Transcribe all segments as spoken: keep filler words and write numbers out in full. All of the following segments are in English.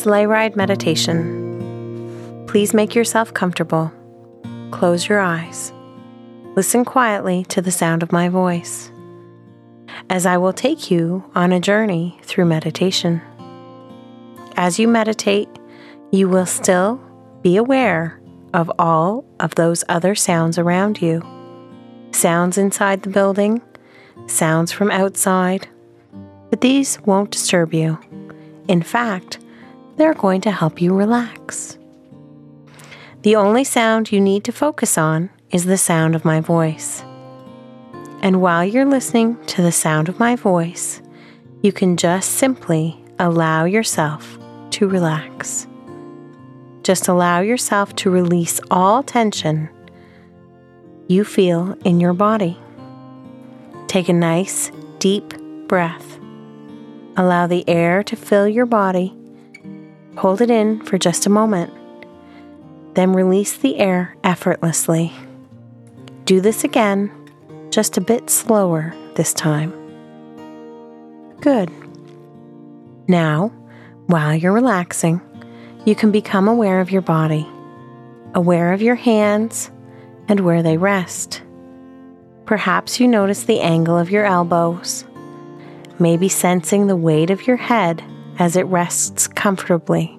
sleigh ride meditation. Please make yourself comfortable. Close your eyes. Listen quietly to the sound of my voice, as I will take you on a journey through meditation. As you meditate, you will still be aware of all of those other sounds around you. Sounds inside the building, sounds from outside, but these won't disturb you. In fact, they're going to help you relax. The only sound you need to focus on is the sound of my voice. And while you're listening to the sound of my voice, you can just simply allow yourself to relax. Just allow yourself to release all tension you feel in your body. Take a nice, deep breath. Allow the air to fill your body. Hold it in for just a moment. Then release the air effortlessly. Do this again, just a bit slower this time. Good. Now, while you're relaxing, you can become aware of your body, aware of your hands and where they rest. Perhaps you notice the angle of your elbows, maybe sensing the weight of your head as it rests comfortably.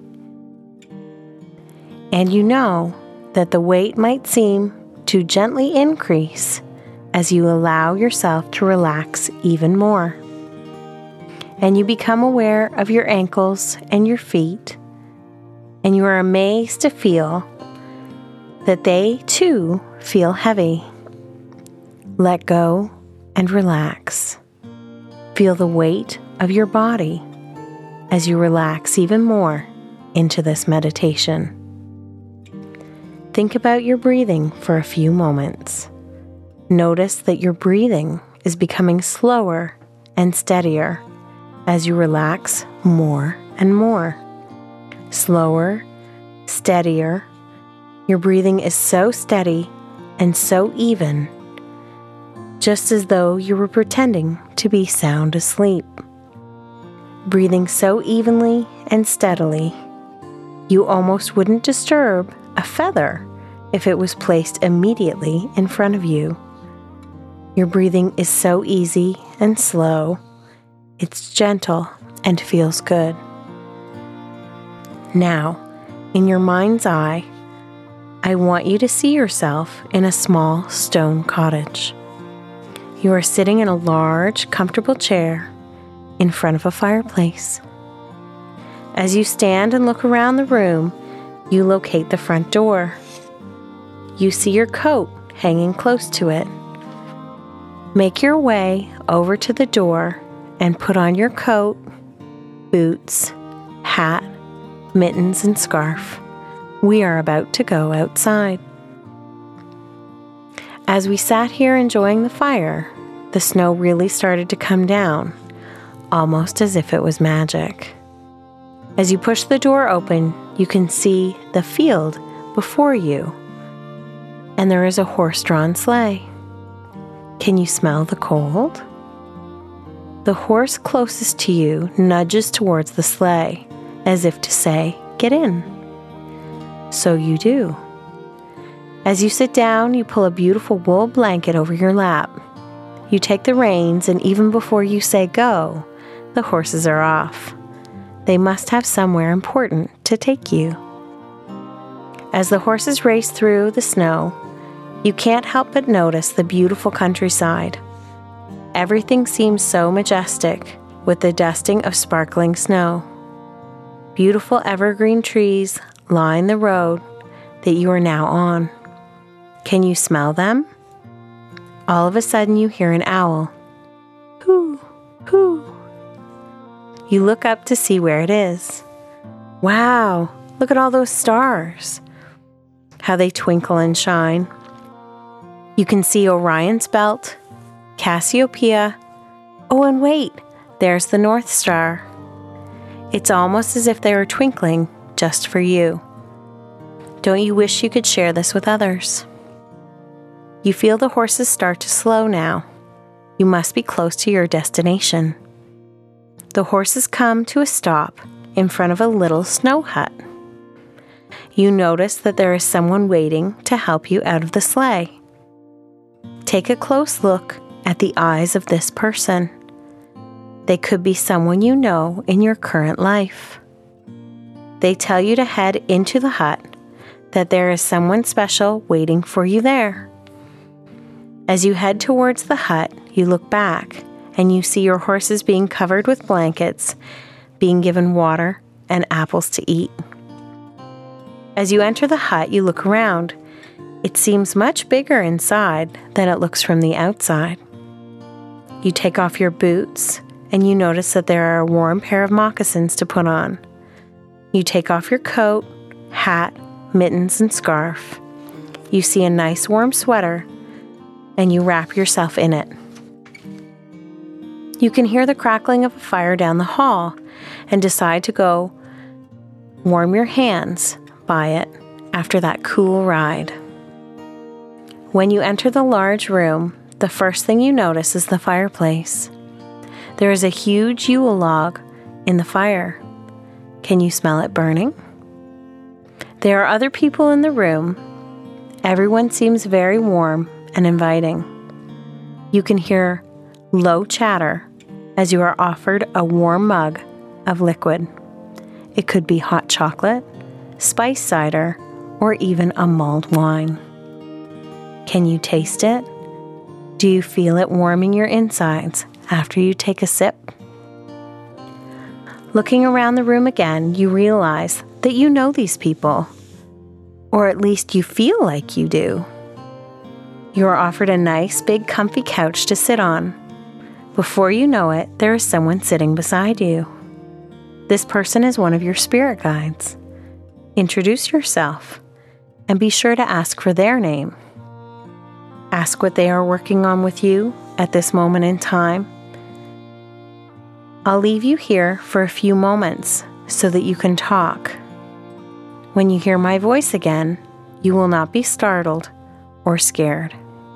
And you know that the weight might seem to gently increase as you allow yourself to relax even more. And you become aware of your ankles and your feet, and you are amazed to feel that they too feel heavy. Let go and relax. Feel the weight of your body as you relax even more into this meditation. Think about your breathing for a few moments. Notice that your breathing is becoming slower and steadier as you relax more and more. Slower, steadier. Your breathing is so steady and so even, just as though you were pretending to be sound asleep. Breathing so evenly and steadily, you almost wouldn't disturb a feather if it was placed immediately in front of you. Your breathing is so easy and slow. It's gentle and feels good. Now, in your mind's eye, I want you to see yourself in a small stone cottage. You are sitting in a large, comfortable chair in front of a fireplace. As you stand and look around the room, you locate the front door. You see your coat hanging close to it. Make your way over to the door and put on your coat, boots, hat, mittens, and scarf. We are about to go outside. As we sat here enjoying the fire, the snow really started to come down, almost as if it was magic. As you push the door open, you can see the field before you, and there is a horse-drawn sleigh. Can you smell the cold? The horse closest to you nudges towards the sleigh, as if to say, "Get in." So you do. As you sit down, you pull a beautiful wool blanket over your lap. You take the reins, and even before you say go, the horses are off. They must have somewhere important to take you. As the horses race through the snow, you can't help but notice the beautiful countryside. Everything seems so majestic with the dusting of sparkling snow. Beautiful evergreen trees line the road that you are now on. Can you smell them? All of a sudden you hear an owl. Hoo, hoo. You look up to see where it is. Wow, look at all those stars. How they twinkle and shine. You can see Orion's belt, Cassiopeia. Oh, and wait, there's the North Star. It's almost as if they are twinkling just for you. Don't you wish you could share this with others? You feel the horses start to slow now. You must be close to your destination. The horses come to a stop in front of a little snow hut. You notice that there is someone waiting to help you out of the sleigh. Take a close look at the eyes of this person. They could be someone you know in your current life. They tell you to head into the hut, that there is someone special waiting for you there. As you head towards the hut, you look back and you see your horses being covered with blankets, being given water and apples to eat. As you enter the hut, you look around. It seems much bigger inside than it looks from the outside. You take off your boots and you notice that there are a warm pair of moccasins to put on. You take off your coat, hat, mittens, and scarf. You see a nice warm sweater and you wrap yourself in it. You can hear the crackling of a fire down the hall and decide to go warm your hands by it after that cool ride. When you enter the large room, the first thing you notice is the fireplace. There is a huge Yule log in the fire. Can you smell it burning? There are other people in the room. Everyone seems very warm and inviting. You can hear low chatter as you are offered a warm mug of liquid. It could be hot chocolate, spice cider, or even a mulled wine. Can you taste it? Do you feel it warming your insides after you take a sip? Looking around the room again, you realize that you know these people, or at least you feel like you do. You are offered a nice, big, comfy couch to sit on. Before you know it, there is someone sitting beside you. This person is one of your spirit guides. Introduce yourself and be sure to ask for their name. Ask what they are working on with you at this moment in time. I'll leave you here for a few moments so that you can talk. When you hear my voice again, you will not be startled or scared.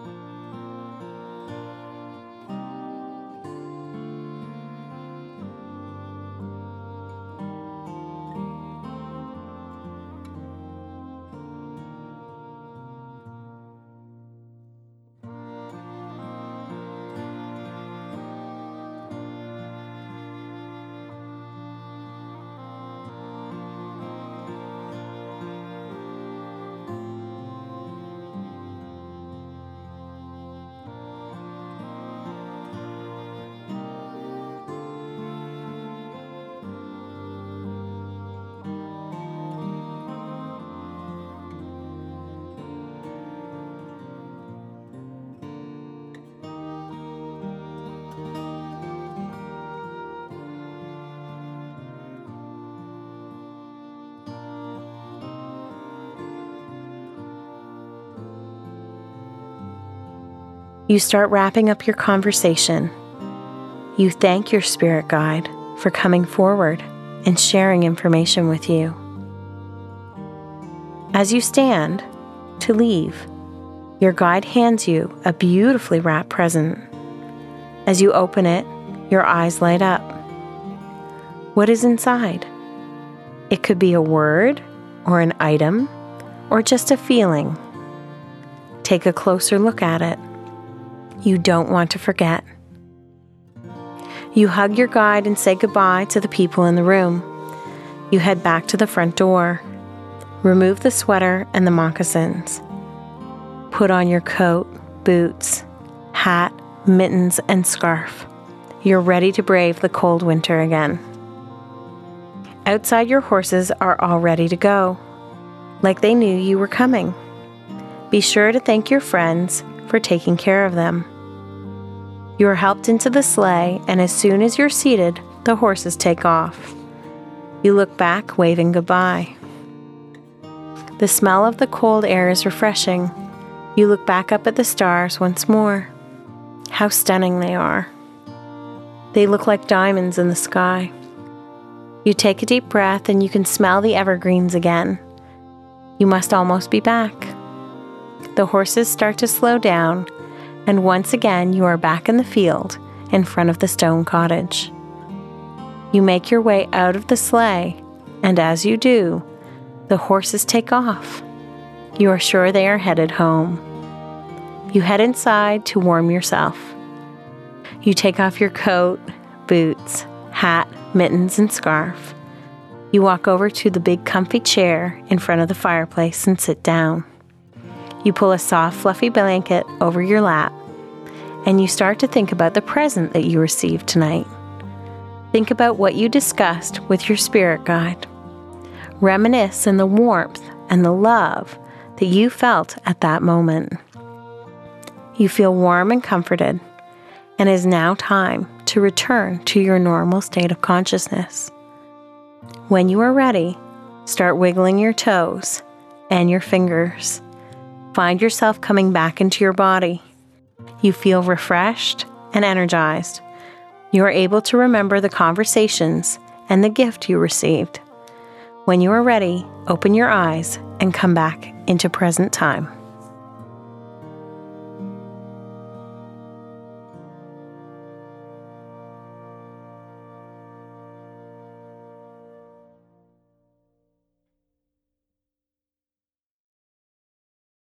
You start wrapping up your conversation. You thank your spirit guide for coming forward and sharing information with you. As you stand to leave, your guide hands you a beautifully wrapped present. As you open it, your eyes light up. What is inside? It could be a word or an item or just a feeling. Take a closer look at it. You don't want to forget. You hug your guide and say goodbye to the people in the room. You head back to the front door. Remove the sweater and the moccasins. Put on your coat, boots, hat, mittens, and scarf. You're ready to brave the cold winter again. Outside, your horses are all ready to go, like they knew you were coming. Be sure to thank your friends for taking care of them. You are helped into the sleigh, and as soon as you're seated, the horses take off. You look back, waving goodbye. The smell of the cold air is refreshing. You look back up at the stars once more. How stunning they are. They look like diamonds in the sky. You take a deep breath and you can smell the evergreens again. You must almost be back. The horses start to slow down, and once again you are back in the field in front of the stone cottage. You make your way out of the sleigh, and as you do, the horses take off. You are sure they are headed home. You head inside to warm yourself. You take off your coat, boots, hat, mittens, and scarf. You walk over to the big comfy chair in front of the fireplace and sit down. You pull a soft, fluffy blanket over your lap, and you start to think about the present that you received tonight. Think about what you discussed with your spirit guide. Reminisce in the warmth and the love that you felt at that moment. You feel warm and comforted, and it is now time to return to your normal state of consciousness. When you are ready, start wiggling your toes and your fingers. Find yourself coming back into your body. You feel refreshed and energized. You are able to remember the conversations and the gift you received. When you are ready, open your eyes and come back into present time.